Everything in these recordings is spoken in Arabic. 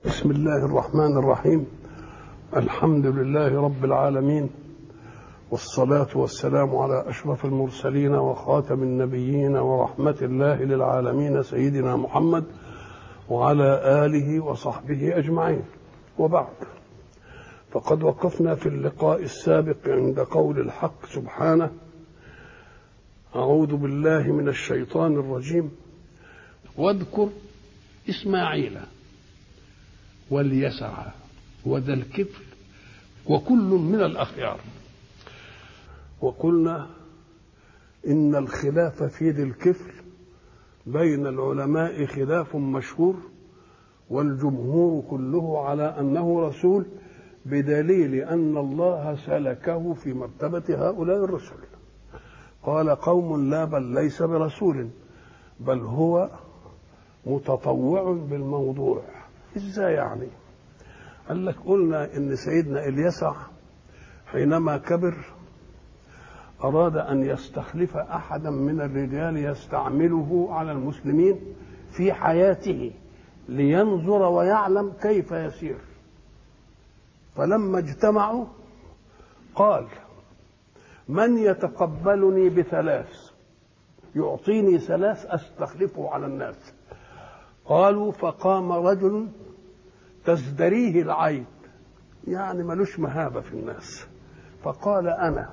بسم الله الرحمن الرحيم. الحمد لله رب العالمين، والصلاة والسلام على أشرف المرسلين وخاتم النبيين ورحمة الله للعالمين سيدنا محمد وعلى آله وصحبه أجمعين. وبعد، فقد وقفنا في اللقاء السابق عند قول الحق سبحانه: أعوذ بالله من الشيطان الرجيم، واذكر إسماعيل واليسع وذا الكفل وكل من الأخيار. وقلنا إن الخلاف في ذي الكفل بين العلماء خلاف مشهور، والجمهور كله على أنه رسول، بدليل أن الله سلكه في مرتبة هؤلاء الرسل. قال قوم: لا، بل ليس برسول، بل هو متطوع بالموضوع. ازاي يعني؟ قال لك: قلنا ان سيدنا اليسع حينما كبر اراد ان يستخلف احدا من الرجال يستعمله على المسلمين في حياته لينظر ويعلم كيف يسير. فلما اجتمعوا قال: من يتقبلني بثلاث، يعطيني ثلاث استخلفه على الناس. قالوا: فقام رجل تزدريه العين، يعني ملوش مهابة في الناس، فقال: أنا.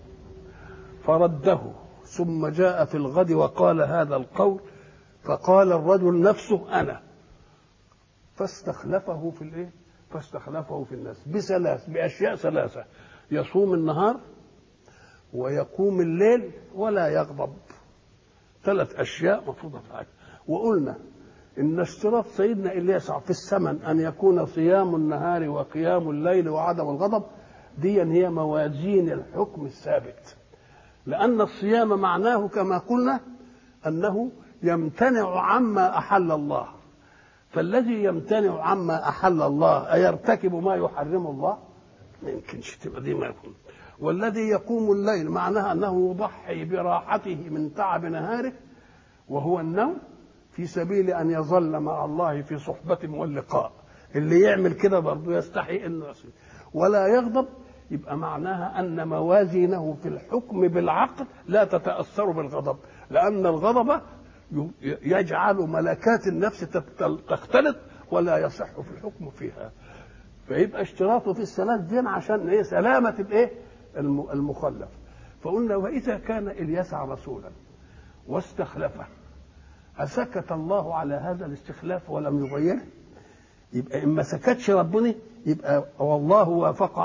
فرده، ثم جاء في الغد وقال هذا القول، فقال الرجل نفسه: أنا. فاستخلفه في الناس بأشياء ثلاثة: يصوم النهار ويقوم الليل ولا يغضب. 3 أشياء مفروضة في حاجة. وقلنا إن اشتراط سيدنا اليسع في الثمن أن يكون صيام النهار وقيام الليل وعدم الغضب، دي هي موازين الحكم الثابت، لأن الصيام معناه كما قلنا أنه يمتنع عما أحل الله، فالذي يمتنع عما أحل الله أيرتكب ما يحرم الله؟ ما يمكنش، تبقى دي ما يكون. والذي يقوم الليل معناها أنه يضحي براحته من تعب نهاره وهو النوم في سبيل أن يظل مع الله في صحبة واللقاء. اللي يعمل كده برضه يستحي أنه يصير. ولا يغضب، يبقى معناها أن موازينه في الحكم بالعقل لا تتأثر بالغضب، لأن الغضب يجعل ملكات النفس تختلط ولا يصح في الحكم فيها. فيبقى اشتراطه في الثلاث دين عشان سلامة المخلف. فقلنا: وإذا كان اليسع رسولا واستخلفه، أسكت الله على هذا الاستخلاف ولم يغيره؟ يبقى إما سكتش ربنا يبقى والله وافق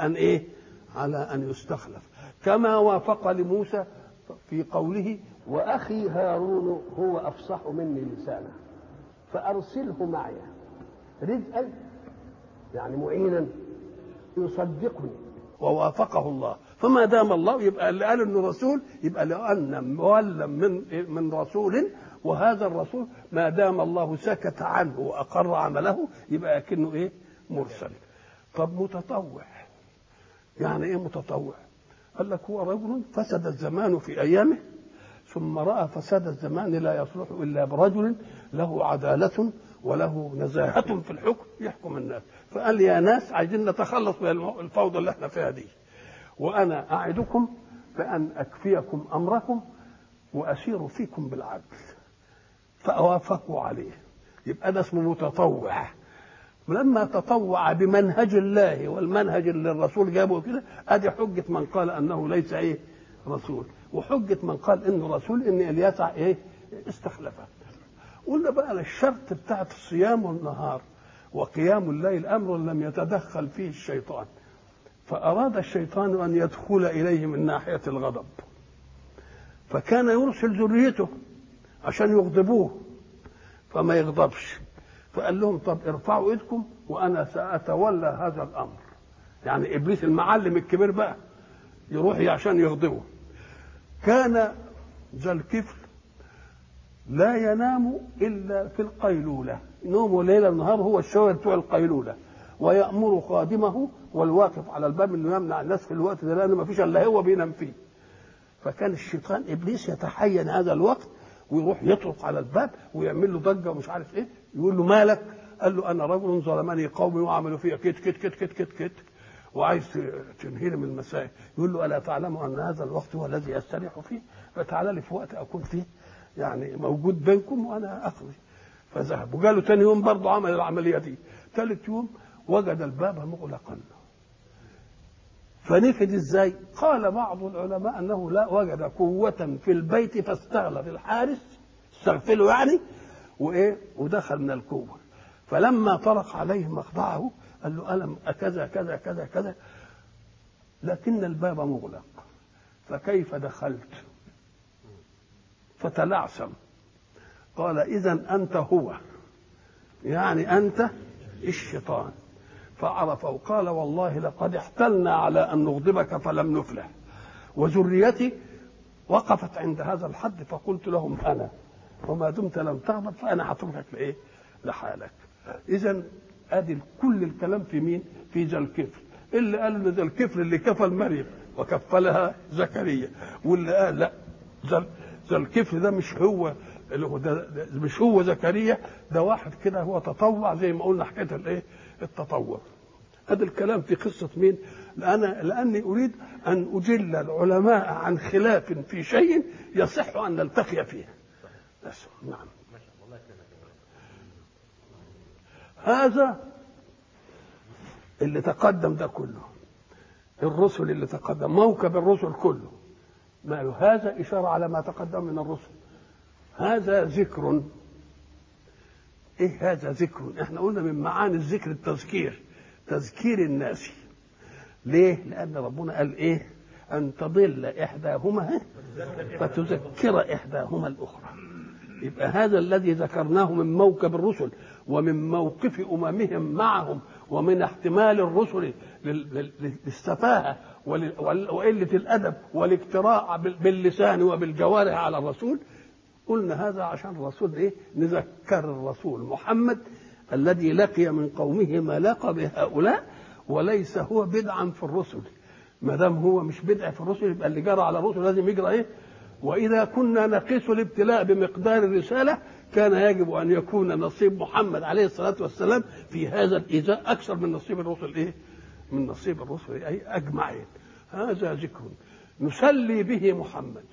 على أن يستخلف، كما وافق لموسى في قوله: وأخي هارون هو أفصح مني لسانا فأرسله معي رزقا، يعني معينا يصدقني. ووافقه الله. فما دام الله، يبقى اللي قال انه رسول يبقى لأن مولى من رسول، وهذا الرسول ما دام الله سكت عنه وأقر عمله يبقى كأنه مرسل. طب متطوع، يعني ايه متطوع؟ قال لك: هو رجل فسد الزمان في أيامه، ثم رأى فساد الزمان لا يصلح إلا برجل له عدالة وله نزاهة في الحكم يحكم الناس، فقال: يا ناس عايزين نتخلص من الفوضى اللي احنا فيها دي، وأنا أعدكم بأن أكفيكم أمركم وأسير فيكم بالعدل. فأوافقوا عليه. يبقى ده اسمه متطوع. لما تطوع بمنهج الله والمنهج اللي الرسول جابه كده، ادي حجة من قال أنه ليس رسول، وحجة من قال إنه رسول إن اليسع استخلفه. قلنا بقى الشرط بتاعت الصيام والنهار وقيام الليل أمر لم يتدخل فيه الشيطان، فأراد الشيطان أن يدخل إليه من ناحية الغضب، فكان يرسل ذريته عشان يغضبوه فما يغضبش، فقال لهم: طب ارفعوا ايدكم وأنا سأتولى هذا الأمر. يعني إبليس المعلم الكبير بقى يروح عشان يغضبه. كان ذا الكفل لا ينام إلا في القيلولة، نومه ليل النهار هو الشوية بتوع القيلولة، ويأمر خادمه والواقف على الباب انه يمنع الناس في الوقت ده، لأن ما فيش الا هو بينام فيه. فكان الشيطان ابليس يتحين هذا الوقت ويروح يطرق على الباب ويعمل له ضجه ومش عارف ايه، يقول له: مالك؟ قال له انا رجل ظلمني قومي وعملوا فيا كت كت كت كت كت كت وعايز تنهيني من المسائل. يقول له الا تعلم ان هذا الوقت هو الذي استريح فيه، فتعالى لي في وقت اكون فيه يعني موجود بينكم وانا اقضي. فذهب وقالوا ثاني يوم برضه عمل العمليه دي. ثالث يوم وجد الباب مغلقا. فنفد ازاي؟ قال بعض العلماء انه لا وجد قوه في البيت فاستغلب الحارس، استغفله يعني، وايه ودخل من القوه. فلما طرق عليه مخضعه قال له الم كذا كذا كذا كذا لكن الباب مغلق فكيف دخلت؟ فتلعثم. قال اذا انت هو، يعني انت الشيطان. فعرفه. قال والله لقد احتلنا على ان نغضبك فلم نفلح، وذريتي وقفت عند هذا الحد فقلت لهم انا وما دمت لم تغضب فانا هتركك لايه؟ لحالك. اذا ادي كل الكلام في مين؟ في ذا الكفل. اللي قال ذا الكفل اللي كفل مريم وكفلها زكريا، واللي قال لا ذا الكفل ده مش هو اللي هو ده مش هو زكريا، ده واحد كده هو تطوع زي ما قلنا حكايه الايه؟ التطوع. هذا الكلام في قصه مين؟ لاني اريد ان اجل العلماء عن خلاف في شيء يصح ان نلتقي فيه. بس نعم. هذا اللي تقدم ده كله، الرسل اللي تقدم، موكب الرسل كله، ما له هذا إشارة على ما تقدم من الرسل. هذا ذكر. إيه هذا ذكر؟ إحنا قلنا من معاني الذكر التذكير، تذكير الناس. ليه؟ لأن ربنا قال إيه؟ أن تضل إحداهما فتذكر إحداهما الأخرى. يبقى هذا الذي ذكرناه من موكب الرسل ومن موقف أممهم معهم ومن احتمال الرسل للسفاهة وقلة الأدب والاقتراع باللسان وبالجوارح على الرسول. قلنا هذا عشان الرسول إيه؟ نذكر الرسول محمد الذي لقي من قومه ما لقى بهؤلاء، وليس هو بدعا في الرسل. ما دام هو مش بدع في الرسل يبقى اللي جرى على الرسل لازم يجرى إيه؟ وإذا كنا نقيس الابتلاء بمقدار الرسالة كان يجب أن يكون نصيب محمد عليه الصلاة والسلام في هذا الإيذاء أكثر من نصيب الرسل إيه؟ من نصيب الرسل أي أجمعين. هذا ذكر نسلي به محمد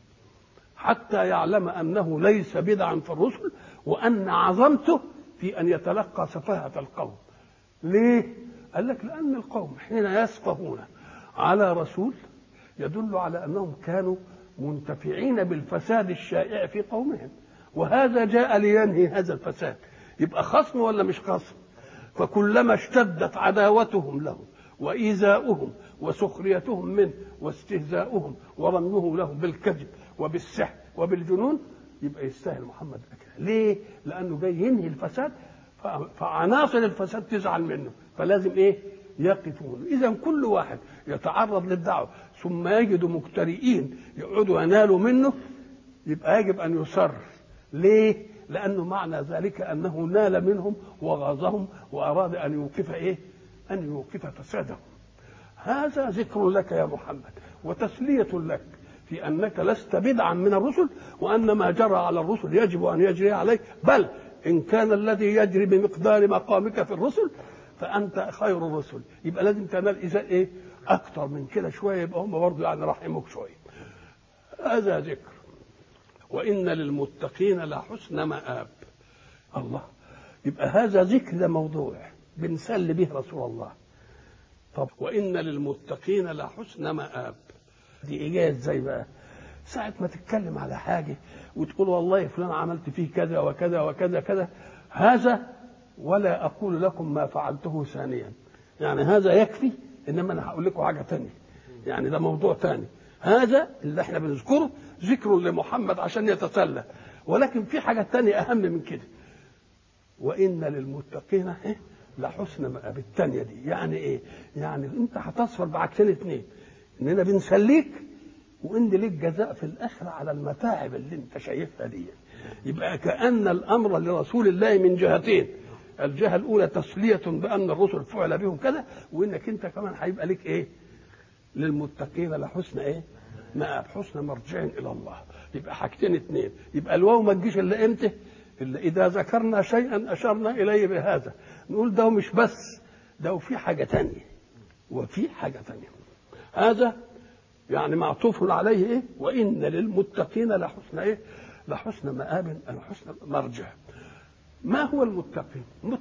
حتى يعلم أنه ليس بدعا في الرسل، وأن عظمته في أن يتلقى سفاهة القوم. ليه؟ قال لك لأن القوم حين يسفهون على رسول يدل على أنهم كانوا منتفعين بالفساد الشائع في قومهم، وهذا جاء لينهي هذا الفساد. يبقى خصم ولا مش خصم؟ فكلما اشتدت عداوتهم له وإيذاؤهم وسخريتهم منه واستهزاؤهم ورميه لهم بالكذب وبالسحر وبالجنون يبقى يستاهل محمد أكثر. ليه؟ لأنه جاي ينهي الفساد، فعناصر الفساد تزعل منه، فلازم إيه؟ يقفون. إذا كل واحد يتعرض للدعوة ثم يجد مجترئين يقعدوا ينالوا منه يبقى يجب أن يصر. ليه؟ لأنه معنى ذلك أنه نال منهم وغاظهم وأراد أن يوقف إيه؟ أن يوقف فسادهم. هذا ذكر لك يا محمد وتسلية لك في أنك لست بدعا من الرسل، وأن ما جرى على الرسل يجب أن يجري عليك، بل إن كان الذي يجري بمقدار مقامك في الرسل فأنت خير الرسل. يبقى لازم تنال إزاء إيه؟ أكتر من كده شوية، يبقى هم برضه يعني رحموك شوية. هذا ذكر. وإن للمتقين لحسن مآب. الله، يبقى هذا ذكر، ده موضوع بنسل به رسول الله. طب وإن للمتقين لحسن مآب دي إجازة ازاي بقى؟ ساعة ما تتكلم على حاجة وتقول والله فلان عملت فيه كذا وكذا وكذا كذا، هذا ولا أقول لكم ما فعلته ثانيا، يعني هذا يكفي، إنما أنا هقول لكم حاجة تانية، يعني ده موضوع تاني. هذا اللي احنا بنذكره ذكر لمحمد عشان يتسلى، ولكن في حاجة تانية أهم من كده. وإن للمتقين لحسن مآب. التانية دي يعني إيه؟ يعني أنت هتصفر بعكسين اتنين، إننا بنسليك وإن ليك جزاء في الآخرة على المتاعب اللي أنت شايفها دي. يبقى كأن الأمر لرسول الله من جهتين. الجهة الأولى تسلية بأن الرسل فعل بهم كذا، وإنك أنت كمان هيبقى لك إيه؟ للمتقين لحسن إيه؟ مآب، حسن مرجع إلى الله. يبقى حاجتين اتنين. يبقى الواو ما تجيش إلا إمتى؟ إلا إذا ذكرنا شيئا أشرنا إليه بهذا، نقول ده مش بس ده، في حاجة تانية، وفي حاجة تانية. هذا يعني معطوف عليه إيه؟ وإن للمتقين لحسن إيه؟ لحسن مآب، لحسن مرجع. ما هو المتقين؟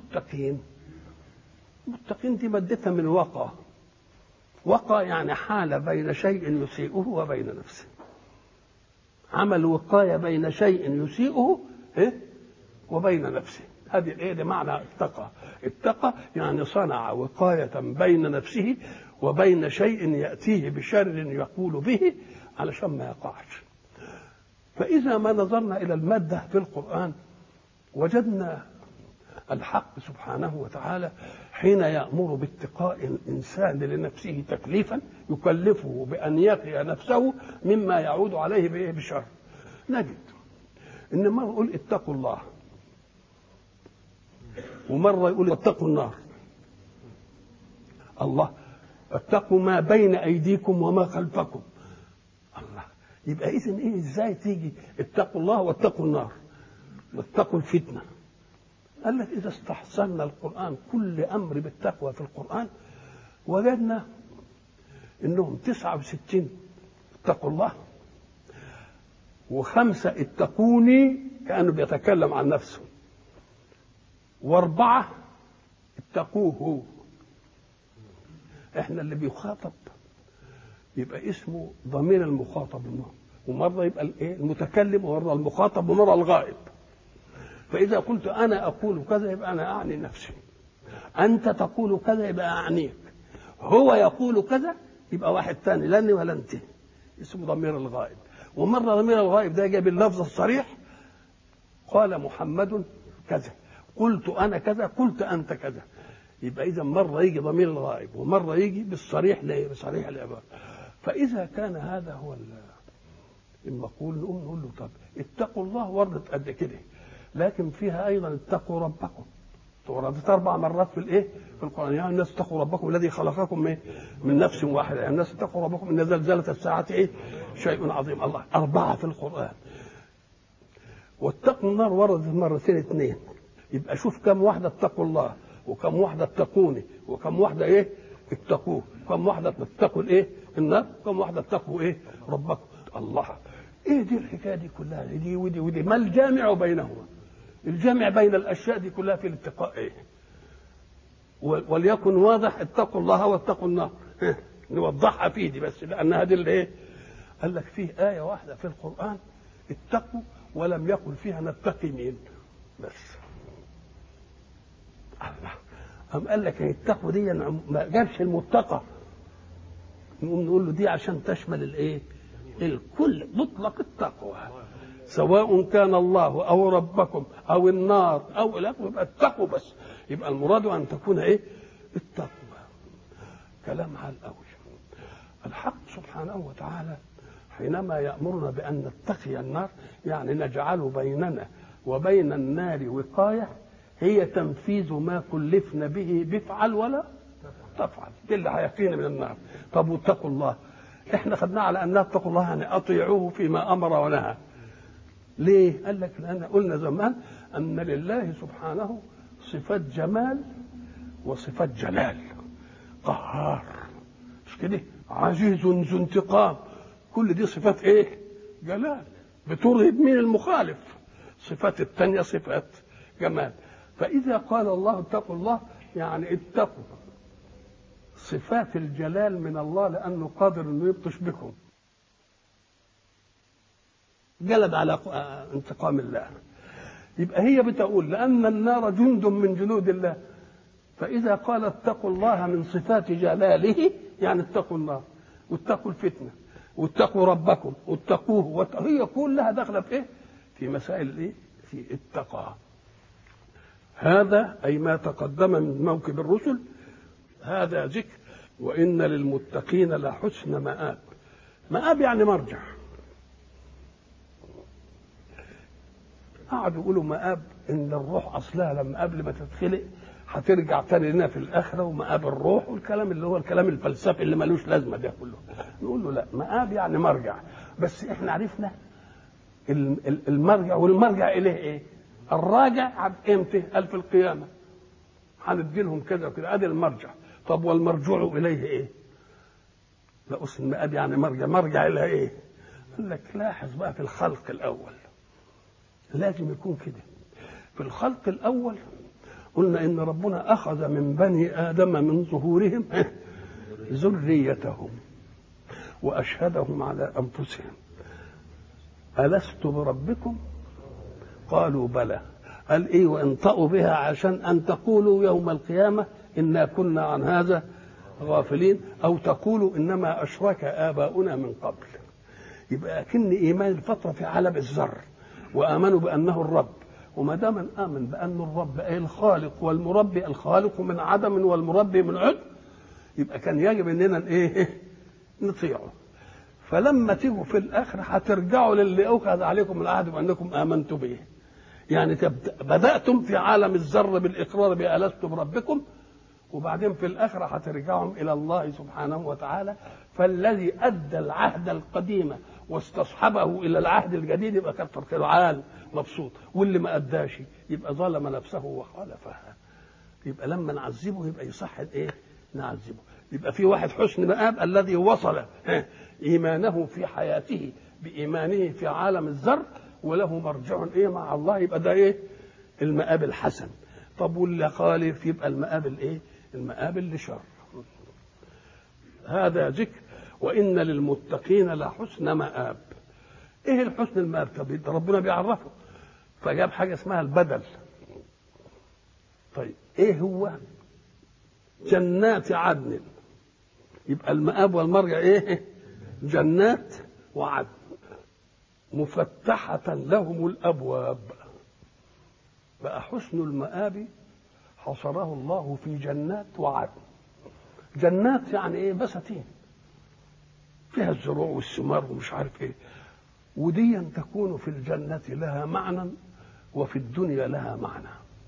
متقين دي مادتها من وقى. وقى يعني حال بين شيء يسيئه وبين نفسه، عمل وقاية بين شيء يسيئه وبين نفسه. هذه الايه دي معنى اتقى. اتقى يعني صنع وقاية بين نفسه وبين شيء يأتيه بشر يقول به علشان ما يقعش. فإذا ما نظرنا إلى المادة في القرآن وجدنا الحق سبحانه وتعالى حين يأمر باتقاء الإنسان لنفسه تكليفا يكلفه بأن يقي نفسه مما يعود عليه بشر، نجد إن مرة يقول اتقوا الله، ومرة يقول اتقوا النار. الله، اتقوا ما بين أيديكم وما خلفكم. الله، يبقى إذن إيه؟ إزاي تيجي اتقوا الله واتقوا النار واتقوا الفتنة؟ قال لك إذا استحسنا القرآن كل أمر بالتقوى في القرآن وجدنا إنهم 69 اتقوا الله، و5 اتقوني كأنه بيتكلم عن نفسه، و4 اتقوه. احنا اللي بيخاطب يبقى اسمه ضمير المخاطب، ومرة يبقى المتكلم، ومرة المخاطب، ومرة الغائب. فإذا قلت أنا أقول كذا يبقى أنا أعني نفسي، أنت تقول كذا يبقى أعنيك، هو يقول كذا يبقى واحد ثاني لاني ولا أنت، اسمه ضمير الغائب. ومرة ضمير الغائب ده جاء باللفظ الصريح، قال محمد كذا، قلت أنا كذا، قلت أنت كذا. يبقى إذا مرة يجي ضمير الغائب ومرة يجي بالصريح بصريح العبارة. فإذا كان هذا هو المقول نقول له طب اتقوا الله وردت قد كده، لكن فيها أيضا اتقوا ربكم، وردت 4 مرات في القرآن. يعني الناس اتقوا ربكم الذي خلقكم من نفس واحدة، يعني الناس اتقوا ربكم إن زلزلة الساعة شيء عظيم. الله، 4 في القرآن. واتقوا النار وردت مرتين 2. يبقى شوف كم واحدة اتقوا الله، وكم واحدة اتقوني، وكم واحدة اتقوه، وكم واحدة اتقوا النار، وكم واحدة اتقوا ربكم. الله، دي الحكاية دي كلها، دي ودي ما الجامع بينهما؟ الجامع بين الأشياء دي كلها في الاتقاء وليكن واضح، اتقوا الله واتقوا النار، نوضحها فيه دي بس، لأن هذه اللي قال لك فيه آية واحدة في القرآن اتقوا ولم يقل فيها نتقي مين بس. الله، أم قال لك اتقوا دي ما جابش المتقى، نقول له دي عشان تشمل الكل، مطلق التقوى، سواء كان الله أو ربكم أو النار أو يبقى اتقوا بس. يبقى المراد أن تكون التقوى. كلام عال قوي. الحق سبحانه وتعالى حينما يأمرنا بأن نتقي النار يعني نجعل بيننا وبين النار وقاية، هي تنفيذ ما كلفنا به بفعل ولا تفعل، دي اللي هيقينا من النار. طب واتقوا الله، احنا خدناه على أن اتقوا الله يعني أطيعوه فيما أمر ونهى. ليه؟ قال لك لأن قلنا زمان أن لله سبحانه صفات جمال وصفات جلال. قهار، مش كده؟ عزيز ذو انتقام، كل دي صفات جلال، بترهب من المخالف. صفات التانية صفات جمال. فإذا قال الله اتقوا الله يعني اتقوا صفات الجلال من الله، لأنه قادر أنه يبطش بكم، جلد على انتقام الله. يبقى هي بتقول لأن النار جند من جنود الله، فإذا قال اتقوا الله من صفات جلاله يعني اتقوا النار واتقوا الفتنة واتقوا ربكم واتقوه، هي كلها داخلة في في مسائل في التقى. هذا أي ما تقدم من موكب الرسل، هذا ذكر. وإن للمتقين لحسن مآب. مآب يعني مرجع. قعدوا يقولوا مآب ان الروح اصلها لما قبل ما تتخلق هترجع تاني لنا في الاخره، ومآب الروح والكلام اللي هو الكلام الفلسفي اللي ملوش لازمه ده كله. نقول له لا، مآب يعني مرجع. بس احنا عرفنا المرجع، والمرجع اليه الراجع امتى؟ قال في القيامه هندي لهم كذا وكذا، ادي المرجع. طب والمرجوع اليه ايه؟ لا اسم المآب يعني مرجع الى ايه؟ قال لك لاحظ بقى في الخلق الاول لازم يكون كده. في الخلق الاول قلنا ان ربنا اخذ من بني ادم من ظهورهم ذريتهم واشهدهم على انفسهم الست بربكم قالوا بلى. قال ايه؟ وانطقوا بها عشان ان تقولوا يوم القيامه انا كنا عن هذا غافلين، او تقولوا انما اشرك اباؤنا من قبل. يبقى اكن ايمان الفطره في عالم الذر، وامنوا بانه الرب. وما دام امن بان الرب اي الخالق والمربي، الخالق من عدم والمربي من عدم، يبقى كان يجب اننا ايه؟ نطيعه. فلما تيجوا في الاخر هترجعوا للي اخذ عليكم العهد وانكم امنتوا به. يعني بداتم في عالم الذر بالاقرار بألست بربكم، وبعدين في الاخره هترجعهم الى الله سبحانه وتعالى. فالذي ادى العهد القديم واستصحبه الى العهد الجديد يبقى كتر خيره عال مبسوط، واللي ما اداش يبقى ظلم نفسه وخالفها. يبقى لما نعذبه يبقى يصح ايه؟ نعذبه. يبقى في واحد حسن مآب الذي وصل ايمانه في حياته بايمانه في عالم الذر وله مرجع ايه مع الله، يبقى ده ايه؟ المآب الحسن. طب واللي خالف يبقى المآب الايه؟ المآب اللي شر. هذا ذكر وان للمتقين لحسن مآب. ايه الحسن المآب؟ طب ربنا بيعرفه فجاب حاجه اسمها البدل. طيب ايه هو؟ جنات عدن. يبقى المآب والمرجع ايه؟ جنات وعدن مفتحة لهم الأبواب. بقى حسن المآب حصره الله في جنات وعدن. جنات يعني ايه؟ بساتين فيها الزروع والثمار ومش عارف ايه، ودي تكون في الجنة لها معنى وفي الدنيا لها معنى.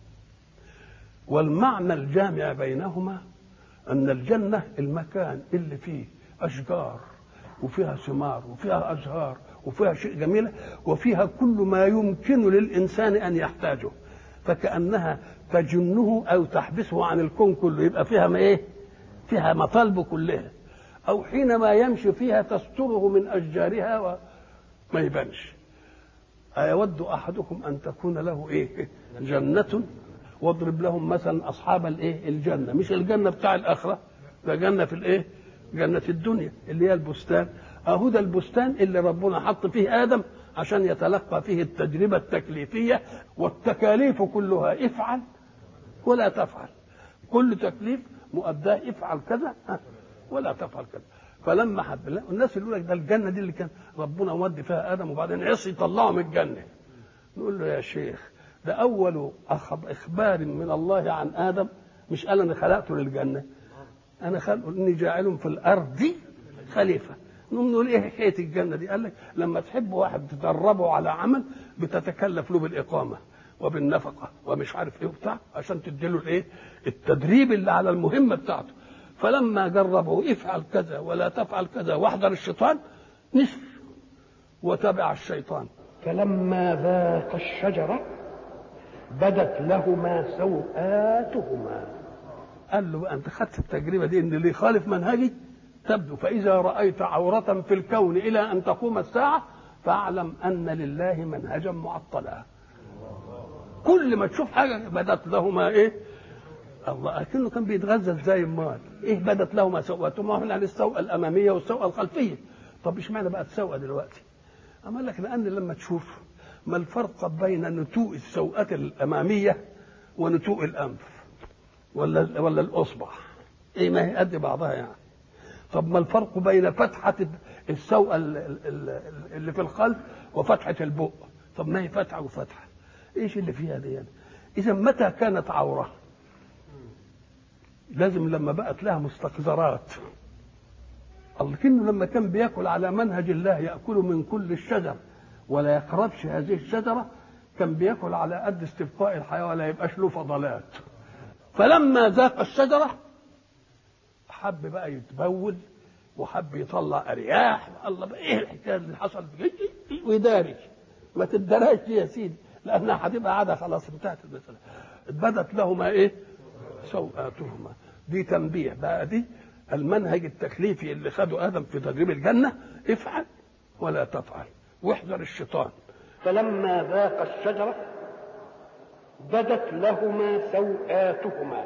والمعنى الجامع بينهما أن الجنة المكان اللي فيه أشجار وفيها ثمار وفيها أزهار وفيها شيء جميلة وفيها كل ما يمكن للإنسان أن يحتاجه، فكأنها تجنه أو تحبسه عن الكون كله. يبقى فيها ما إيه؟ فيها مطالبه كلها. أو حينما يمشي فيها تستره من أشجارها وما يبانش. أيود أحدكم أن تكون له إيه؟ جنة. واضرب لهم مثلا أصحاب الإيه؟ الجنة. مش الجنة بتاع الآخرة، ده جنة في الإيه؟ جنة الدنيا اللي هي البستان. أهو ده البستان اللي ربنا حط فيه آدم عشان يتلقى فيه التجربة التكليفية، والتكاليف كلها افعل ولا تفعل. كل تكليف مؤداه افعل كذا ولا تفعل كذا. فلما حب الناس يقول لك ده الجنة دي اللي كان ربنا مودي فيها آدم وبعدين عصي طلعه من الجنة. نقول له يا شيخ ده أول إخبار من الله عن آدم، مش قال أنا خلقته للجنة، أنا خلقه إني جاعل في الأرض خليفة. نقول إيه حكاية الجنة دي؟ قال لك لما تحب واحد تدربه على عمل بتتكلف له بالإقامة وبالنفقة ومش عارف إيه وبتاع عشان تديله الإيه؟ التدريب اللي على المهمة بتاعته. فلما جربه افعل كذا ولا تفعل كذا واحذر الشيطان نسي وتبع الشيطان. فلما ذاق الشجرة بدت لهما سوآتهما. قال له بقى انت خدت التجربه دي ان اللي يخالف منهجي تبدو، فاذا رايت عوره في الكون الى ان تقوم الساعه فاعلم ان لله منهجا معطلا. كل ما تشوف حاجه بدت لهما ايه؟ الله اكنه كان بيتغذى ازاي؟ امال ايه بدت لهما سوءاتهما؟ هنا السوءه الاماميه والسوءه الخلفيه. طب اشمعنى بقت سوءه دلوقتي؟ اما لك لان لما تشوف ما الفرق بين نتوء السوءة الأمامية ونتوء الأنف ولا الأصبع؟ إيه ما هي قد بعضها يعني. طب ما الفرق بين فتحة السوءة اللي في الخلف وفتحة البق؟ طب ما هي فتحة وفتحة، إيش اللي فيها دي يعني؟ إذا متى كانت عورة؟ لازم لما بقت لها مستقذرات. لكنه لما كان بياكل على منهج الله يأكل من كل الشجر ولا يقربش هذه الشجرة، كان بياكل على قد استبقاء الحياة ولا يبقاش له فضلات. فلما ذاق الشجرة حب بقى يتبول وحب يطلع أرياح. الله بقى ايه الحكاية اللي حصل ويداري؟ ما تدراش يا سيدي، لانها هتبقى عاده خلاص انتهت المساله. بدت لهما ايه؟ سوءاتهما. دي تنبيه بقى، دي المنهج التكليفي اللي خده ادم في تدريب الجنه، افعل ولا تفعل واحذر الشيطان. فلما ذاقا الشجره بدت لهما سوءاتهما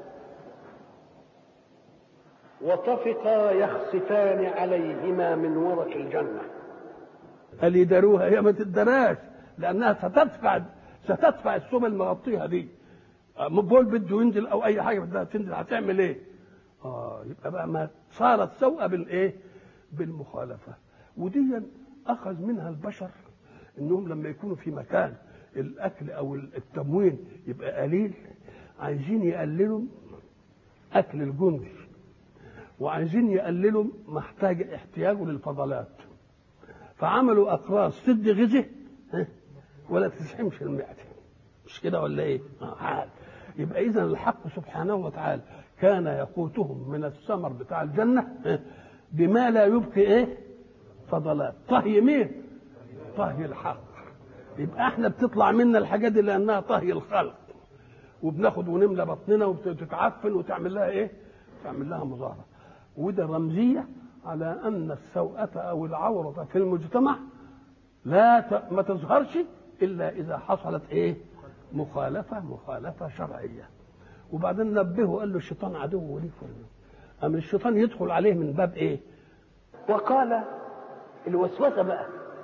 وطفقا يخصفان عليهما من ورق الجنه. قال يداروها، هي ما تدراش لانها ستدفع السم المغطيها دي. بول بده ينزل او اي حاجه بدها تنزل هتعمل ايه؟ يبقى بقى ما صارت سوءه بالايه؟ بالمخالفه. ودي اخذ منها البشر انهم لما يكونوا في مكان الاكل او التموين يبقى قليل، عايزين يقللوا اكل الجندي وعايزين يقللوا احتياجه للفضلات، فعملوا اقراص تدي غذاء ولا تزحمش المعده. مش كده ولا ايه؟ يبقى اذا الحق سبحانه وتعالى كان يقوتهم من الثمر بتاع الجنه بما لا يبقي ايه؟ فضلات. طهي مين؟ طهي الحق. يبقى احنا بتطلع منا الحاجات دي لانها طهي الخلق، وبناخد ونملى بطننا وتتعفن وتعمل لها ايه؟ تعمل لها مظاهره. وده رمزيه على ان السوءه او العوره في المجتمع ما تظهرش الا اذا حصلت ايه؟ مخالفه شرعيه. وبعدين نبهه قال له الشيطان عدو ليك، اما الشيطان يدخل عليه من باب ايه؟ وقال الوسوسه بقى: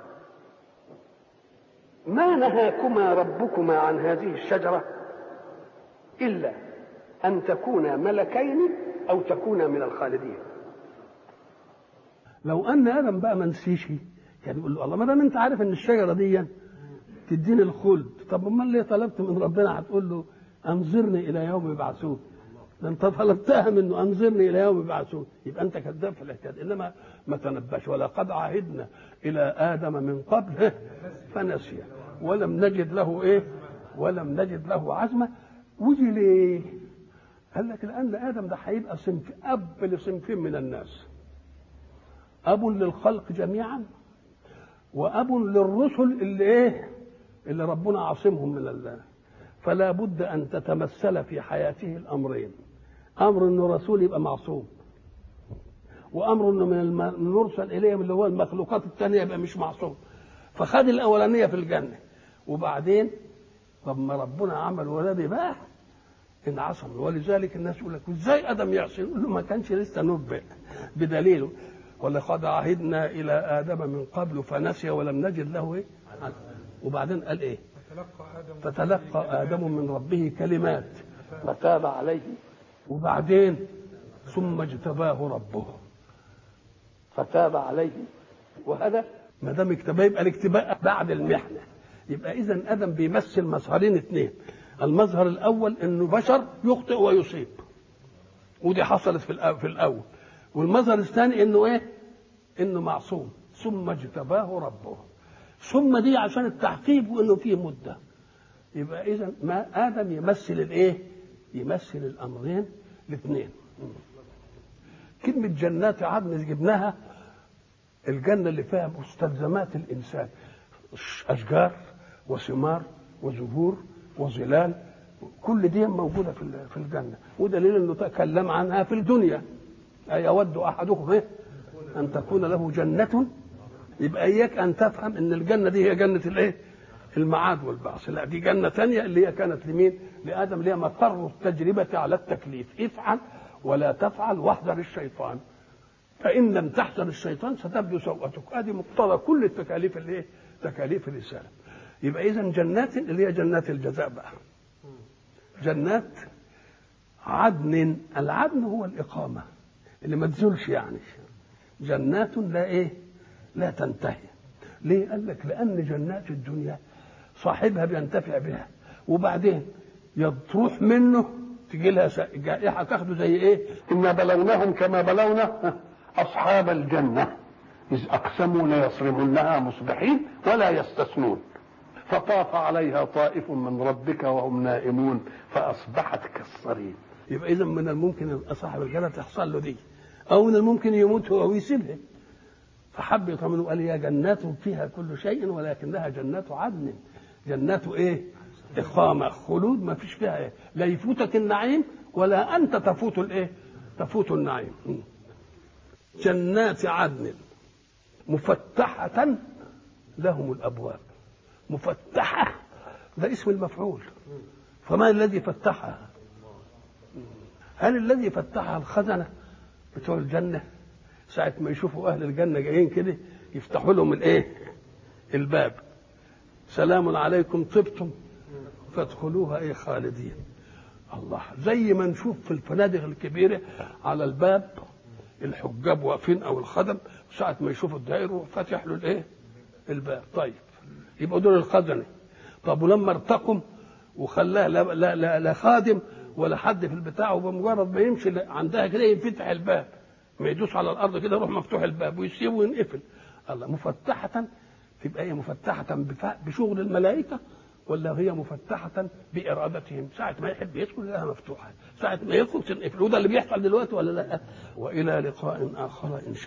ما نهاكما ربكما عن هذه الشجره الا ان تكونا ملكين او تكونا من الخالدين. لو ان ادم بقى ما نسيش كان يقول له الله ما دام انت عارف ان الشجره دي تديني الخلد، طب امال ليه طلبت من ربنا؟ هتقول له انظرني الى يوم يبعثون. ده انت طلبتها منه انظرني الى يوم يبعثون، يبقى انت كذاب في الحكايه. انما ما تنبش. ولقد عهدنا الى ادم من قبل فنسي ولم نجد له ايه؟ ولم نجد له عزمه. ودي ليه؟ قال لك لان ادم ده هيبقى صنف اب لصنفين من الناس، اب للخلق جميعا واب للرسل اللي ايه؟ اللي ربنا عاصمهم من الله. فلا بد ان تتمثل في حياته الامرين: امر انه رسول يبقى معصوم، وامر انه من المرسل اليهم اللي هو المخلوقات الثانيه يبقى مش معصوم. فخد الاولانيه في الجنه، وبعدين لما ربنا عمل ولادي بقى انعصم. ولذلك الناس يقول لك ازاي ادم يعصي؟ يقول له ما كانش لسه نبئ بدليله: ولقد عهدنا الى ادم من قبل فنسي ولم نجد له ايه؟ وبعدين قال ايه؟ فتلقى ادم من ربه كلمات فتاب عليه. وبعدين ثم اجتباه ربه فتاب عليه. وهذا ما دام اجتباه يبقى الاجتباء بعد المحنه. يبقى اذا ادم بيمثل مظهرين اثنين: المظهر الاول انه بشر يخطئ ويصيب، ودي حصلت في الاول. والمظهر الثاني انه ايه؟ انه معصوم. ثم اجتباه ربه. ثم دي عشان التعقيب وانه فيه مده. يبقى اذا ما ادم يمثل الايه؟ يمثل الامرين الاثنين. كلمه جنات عدن جبناها الجنه اللي فيها مستلزمات الانسان: اشجار وثمار وزهور وظلال، كل دي موجوده في الجنه. ودليل انه تكلم عنها في الدنيا: ايود احدكم ايه؟ ان تكون له جنه. يبقى اياك ان تفهم ان الجنه دي هي جنه الايه؟ المعاد والبعث. لا، دي جنه ثانيه اللي هي كانت لمين؟ لادم، اللي هي مقر التجربه على التكليف: افعل ولا تفعل واحذر الشيطان، فان لم تحذر الشيطان ستبدو سوءتك. ادي مقتضى كل التكاليف اللي ايه؟ تكاليف الرساله. يبقى اذا جنات اللي هي جنات الجزاء بقى. جنات عدن، العدن هو الاقامه اللي ما تزولش يعني. جنات لا ايه؟ لا تنتهي. ليه؟ قال لك لان جنات الدنيا صاحبها بينتفع بها، وبعدين تروح منه تجي لها جائحه تاخده زي ايه؟ انا بلوناهم كما بلونا اصحاب الجنه اذ اقسموا ليصرمنها مصبحين ولا يستثنون فطاف عليها طائف من ربك وهم نائمون فاصبحت كالصريم. يبقى اذا من الممكن صاحب الجنه تحصل له دي، او من الممكن يموت هو ويسيبها. فحب يطمنوا قال: يا جنات فيها كل شيء ولكنها جنات عدن جنات ايه؟ اقامه، خلود ما فيش فيها ايه، لا يفوتك النعيم ولا انت تفوت الايه؟ تفوت النعيم. جنات عدن مفتحة لهم الابواب. مفتحة ده اسم المفعول، فما الذي فتحها؟ هل الذي فتحها الخزنة بتوع الجنة ساعة ما يشوفوا أهل الجنة جايين كده يفتحوا لهم الإيه؟ الباب، سلام عليكم طبتم فادخلوها إيه خالدين. الله، زي ما نشوف في الفنادق الكبيرة على الباب الحجاب واقفين أو الخدم ساعة ما يشوفوا الدائر فاتح له الإيه؟ الباب. طيب يبقى دول الخزنة. طب ولما ارتقم وخلاها لا خادم ولا حد في البتاع، وبمجرد ما يمشي عندها كده ينفتح الباب، ما يدوس على الارض كده يروح مفتوح الباب ويسيبه وينقفل. الله، مفتحة تبقى هي مفتحة بشغل الملائكة ولا هي مفتحة بإرادتهم؟ ساعة ما يحب يدخل لها مفتوحة، ساعة ما يدخل تنقفل. وده اللي بيحصل دلوقتي ولا لا؟ وإلى لقاء آخر إن شاء الله.